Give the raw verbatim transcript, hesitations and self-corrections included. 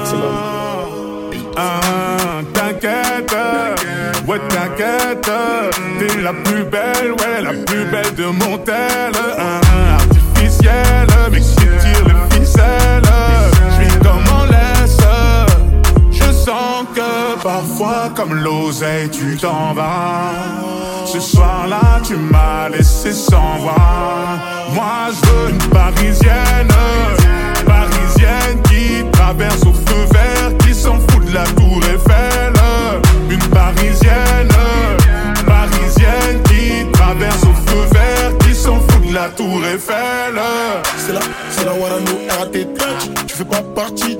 Ah, t'inquiète, ouais t'inquiète, t'es la plus belle, ouais la plus belle de mon tel. Ah, artificielle, mais qui tire les ficelles, j'suis comme en laisse. Je sens que parfois comme l'oseille tu t'en vas. Ce soir-là tu m'as laissé sans voix. Moi je veux une parisienne, parisienne qui traverse au feu vert, qui s'en fout de la tour Eiffel. Une parisienne, parisienne qui traverse au feu vert, qui s'en fout de la tour Eiffel. C'est là, c'est là Warano, R A T touch. Tu fais pas partie